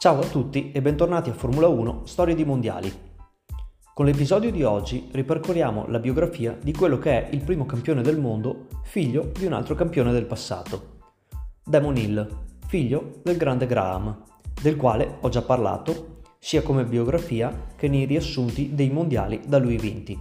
Ciao a tutti e bentornati a Formula 1 Storie di Mondiali. Con l'episodio di oggi ripercorriamo la biografia di quello che è il primo campione del mondo, figlio di un altro campione del passato. Damon Hill, figlio del grande Graham, del quale ho già parlato sia come biografia che nei riassunti dei mondiali da lui vinti,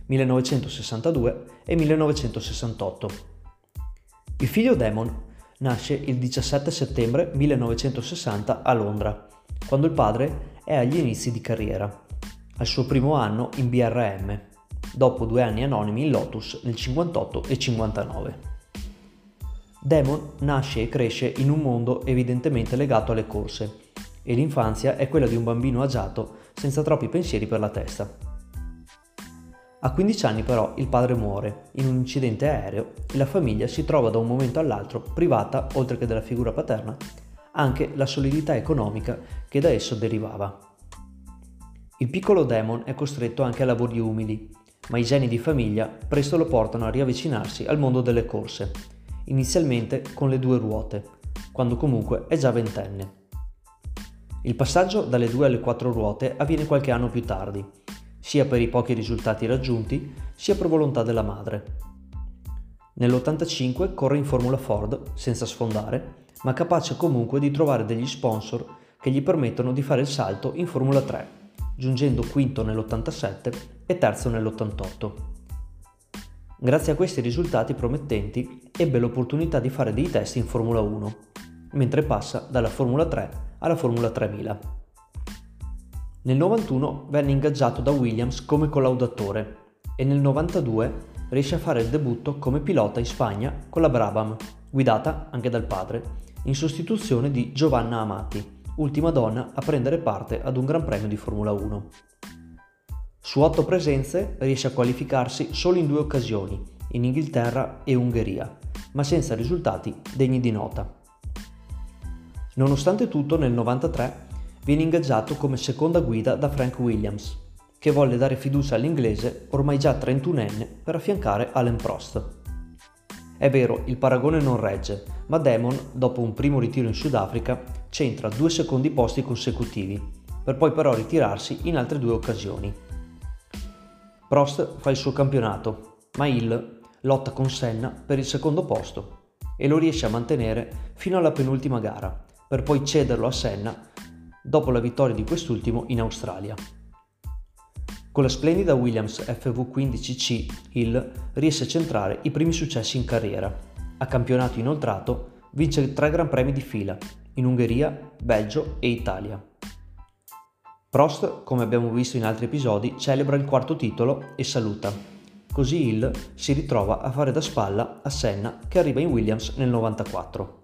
1962 e 1968. Il figlio Damon nasce il 17 settembre 1960 a Londra, quando il padre è agli inizi di carriera, al suo primo anno in BRM, dopo 2 anni anonimi in Lotus nel 58 e 59. Damon nasce e cresce in un mondo evidentemente legato alle corse, e l'infanzia è quella di un bambino agiato senza troppi pensieri per la testa. A 15 anni però il padre muore in un incidente aereo e la famiglia si trova da un momento all'altro privata, oltre che della figura paterna, anche la solidità economica che da esso derivava. Il piccolo Damon è costretto anche a lavori umili, ma i geni di famiglia presto lo portano a riavvicinarsi al mondo delle corse, inizialmente con le 2 ruote, quando comunque è già ventenne. Il passaggio dalle 2 alle 4 ruote avviene qualche anno più tardi, sia per i pochi risultati raggiunti, sia per volontà della madre. Nell'85 corre in Formula Ford, senza sfondare, ma capace comunque di trovare degli sponsor che gli permettono di fare il salto in Formula 3, giungendo quinto nell'87 e terzo nell'88. Grazie a questi risultati promettenti, ebbe l'opportunità di fare dei test in Formula 1, mentre passa dalla Formula 3 alla Formula 3000. Nel 91 venne ingaggiato da Williams come collaudatore e nel 92 riesce a fare il debutto come pilota in Spagna con la Brabham, guidata anche dal padre, in sostituzione di Giovanna Amati, ultima donna a prendere parte ad un Gran Premio di Formula 1. Su 8 presenze riesce a qualificarsi solo in 2 occasioni, in Inghilterra e Ungheria, ma senza risultati degni di nota. Nonostante tutto, nel 93 viene ingaggiato come seconda guida da Frank Williams, che volle dare fiducia all'inglese ormai già 31enne per affiancare Alain Prost. È vero, il paragone non regge, ma Damon, dopo un primo ritiro in Sudafrica, centra 2 secondi posti consecutivi, per poi però ritirarsi in altre 2 occasioni. Prost fa il suo campionato, ma Hill lotta con Senna per il secondo posto e lo riesce a mantenere fino alla penultima gara, per poi cederlo a Senna dopo la vittoria di quest'ultimo in Australia. Con la splendida Williams FV15C, Hill riesce a centrare i primi successi in carriera. A campionato inoltrato vince 3 Gran Premi di fila, in Ungheria, Belgio e Italia. Prost, come abbiamo visto in altri episodi, celebra il 4º titolo e saluta. Così Hill si ritrova a fare da spalla a Senna, che arriva in Williams nel 94.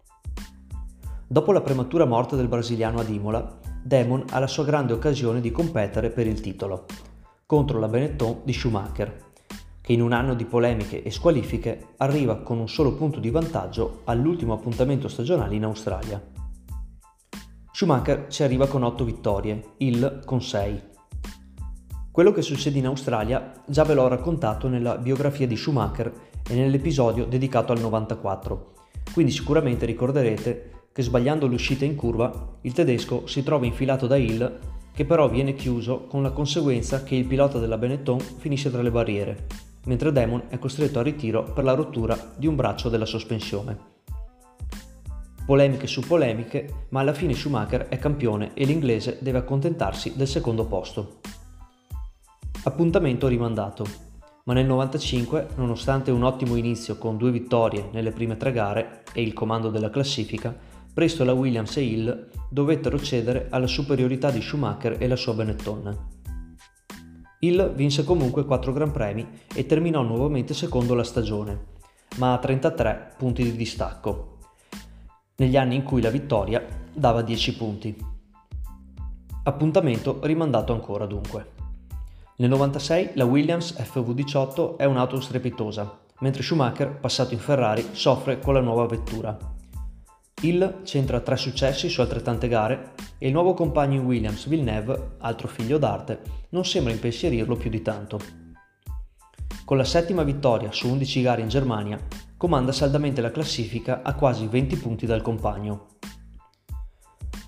Dopo la prematura morte del brasiliano ad Imola, Damon ha la sua grande occasione di competere per il titolo, contro la Benetton di Schumacher, che in un anno di polemiche e squalifiche arriva con un solo punto di vantaggio all'ultimo appuntamento stagionale in Australia. Schumacher ci arriva con 8 vittorie, Hill con 6. Quello che succede in Australia già ve l'ho raccontato nella biografia di Schumacher e nell'episodio dedicato al 94, quindi sicuramente ricorderete che sbagliando l'uscita in curva, il tedesco si trova infilato da Hill, che però viene chiuso con la conseguenza che il pilota della Benetton finisce tra le barriere, mentre Damon è costretto al ritiro per la rottura di un braccio della sospensione. Polemiche su polemiche, ma alla fine Schumacher è campione e l'inglese deve accontentarsi del secondo posto. Appuntamento rimandato, ma nel 95, nonostante un ottimo inizio con 2 vittorie nelle prime 3 gare e il comando della classifica, presto la Williams e Hill dovettero cedere alla superiorità di Schumacher e la sua Benetton. Hill vinse comunque 4 Gran Premi e terminò nuovamente secondo la stagione, ma a 33 punti di distacco, negli anni in cui la vittoria dava 10 punti. Appuntamento rimandato ancora dunque. Nel 96 la Williams FV18 è un'auto strepitosa, mentre Schumacher, passato in Ferrari, soffre con la nuova vettura. Hill centra 3 successi su altrettante gare e il nuovo compagno in Williams, Villeneuve, altro figlio d'arte, non sembra impensierirlo più di tanto. Con la 7ª vittoria su 11 gare in Germania, comanda saldamente la classifica a quasi 20 punti dal compagno.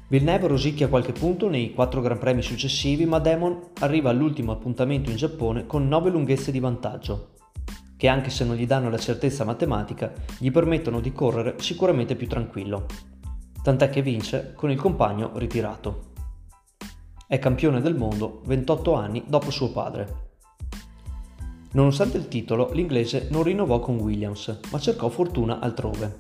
Villeneuve rosicchia qualche punto nei 4 Gran Premi successivi, ma Damon arriva all'ultimo appuntamento in Giappone con 9 lunghezze di vantaggio, che anche se non gli danno la certezza matematica, gli permettono di correre sicuramente più tranquillo. Tant'è che vince con il compagno ritirato. È campione del mondo 28 anni dopo suo padre. Nonostante il titolo, l'inglese non rinnovò con Williams, ma cercò fortuna altrove.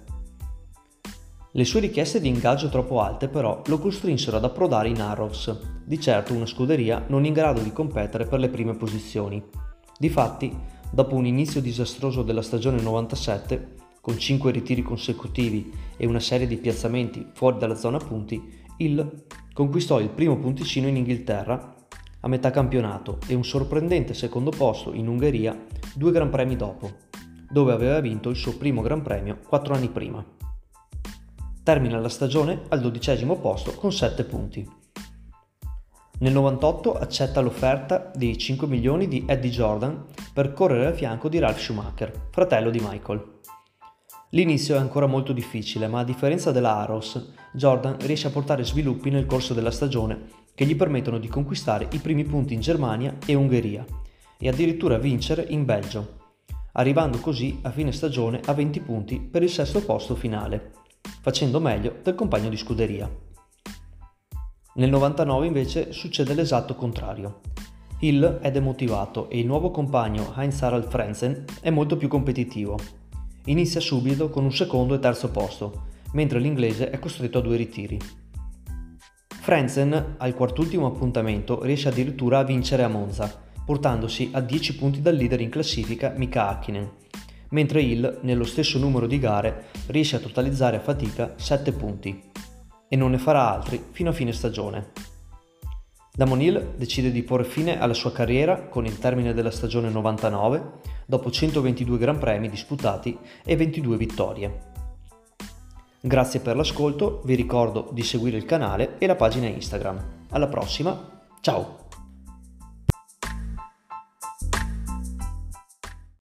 Le sue richieste di ingaggio troppo alte però lo costrinsero ad approdare in Arrows, di certo una scuderia non in grado di competere per le prime posizioni. Difatti, dopo un inizio disastroso della stagione 97, con 5 ritiri consecutivi e una serie di piazzamenti fuori dalla zona punti, Hill conquistò il primo punticino in Inghilterra a metà campionato e un sorprendente secondo posto in Ungheria 2 Gran Premi dopo, dove aveva vinto il suo primo Gran Premio 4 anni prima. Termina la stagione al 12° posto con 7 punti. Nel 98 accetta l'offerta di 5 milioni di Eddie Jordan per correre al fianco di Ralf Schumacher, fratello di Michael. L'inizio è ancora molto difficile, ma a differenza della Arrows, Jordan riesce a portare sviluppi nel corso della stagione che gli permettono di conquistare i primi punti in Germania e Ungheria e addirittura vincere in Belgio, arrivando così a fine stagione a 20 punti per il 6° posto finale, facendo meglio del compagno di scuderia. Nel 99 invece succede l'esatto contrario. Hill è demotivato e il nuovo compagno Heinz-Harald Frentzen è molto più competitivo. Inizia subito con un 2° e 3° posto, mentre l'inglese è costretto a 2 ritiri. Frentzen al 4º appuntamento riesce addirittura a vincere a Monza, portandosi a 10 punti dal leader in classifica Mika Häkkinen, mentre Hill nello stesso numero di gare riesce a totalizzare a fatica 7 punti e non ne farà altri fino a fine stagione. Damon Hill decide di porre fine alla sua carriera con il termine della stagione 99 dopo 122 Gran Premi disputati e 22 vittorie. Grazie per l'ascolto, vi ricordo di seguire il canale e la pagina Instagram. Alla prossima, ciao!